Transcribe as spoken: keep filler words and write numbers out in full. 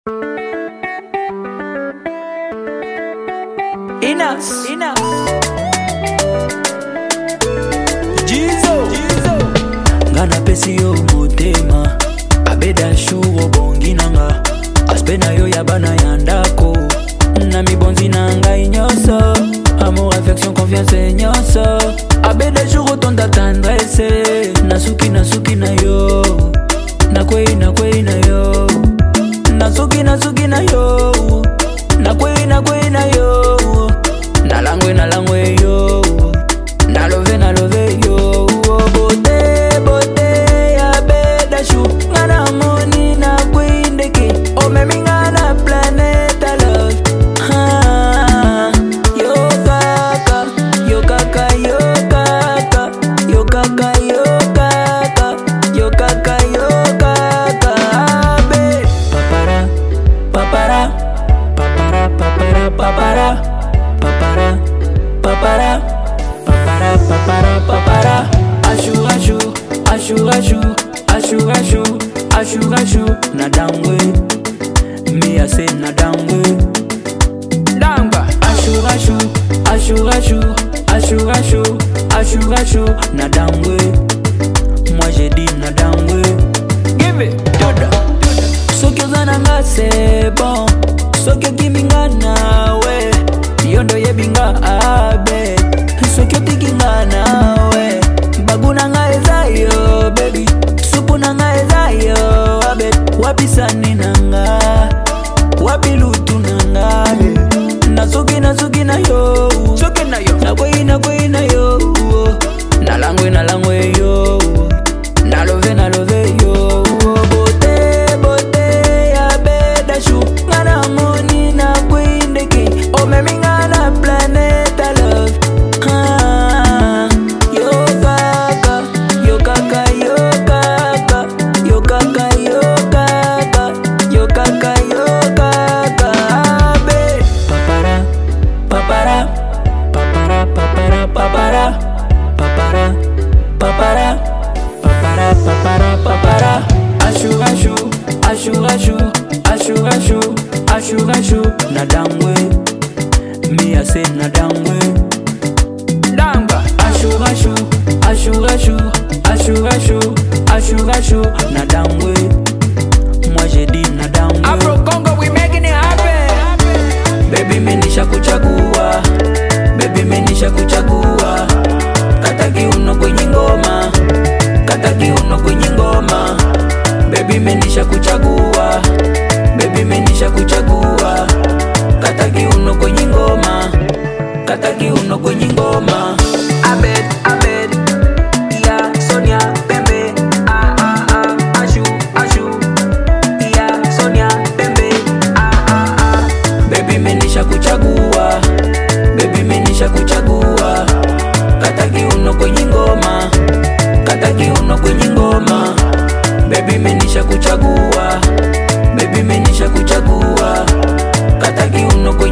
Inas, Inas. Jizo, Jizo. Ngana pesi yo motema abeda shuro bongi nanga aspena yo yabana yandako na mibonzi nanga inyoso amour, affection, confiance inyoso abeda shuro tonda tendresse nasuki nasuki na yo nakwei nakwei na yo nasuki nasuki na yo nakwei nakwei na yo nalangwe nalangwe yo nalove nalove yo bote bote ya beda shu ngana moni na kwindeke o memi ngana planet love ha yo kaka yo kaka yo kaka yo kaka yo kaka yo kaka yo kaka be papara papara papara papara papara papara papara papara papara papara ashu ashu ashu ashu ashu ashu ashu ashu na dangwe me I say na dangwe dangwa ashu ashu ashu ashu ashu ashu ashu ashu na dangwe moi j'ai dit na dangwe give it doda soki ozana nga c'est bon soki okiminga nawe yondo yebinga abe soki otiki nga nawe baguna nga eza yo baby supu na nga eza yo abe wapisani na nga wapilutu na nga nasuki nasuki na yo soki na yo nakwei nakwei na yo nalangwe nalangwe yo nalove nalove yo bote bote ya beda shu ngana moni na kwindeke o memi ngana planet love ah yo kaka yo kaka yo kaka yo kaka yo kaka yo kaka yo kaka be papara papara papara papara papara papara papara papara papara papara ashu ashu ashu ashu ashu ashu ashu ashu na dangwe me I say na dangwe dangwa ashu ashu ashu ashu ashu ashu ashu ashu na dangwe moi j'ai dit na dangwe Afro Congo we making it happen baby me nisha kuchagua baby me nisha kuchagua kataki uno kwenye ngoma kataki uno kwenye ngoma baby me nisha kuchagua baby me nisha kuchagua kataki uno kwenye ngoma kataki uno kwenye ngoma Abed Abed ya Sonia Pembe ah ah ah ashu ashu ya Sonia Pembe ah ah ah baby me nisha kuchagua baby me nisha kuchagua kataki uno kwenye ngoma kataki uno kwenye ngoma baby me nisha kuchagua baby me nisha kuchagua kataki uno kwenye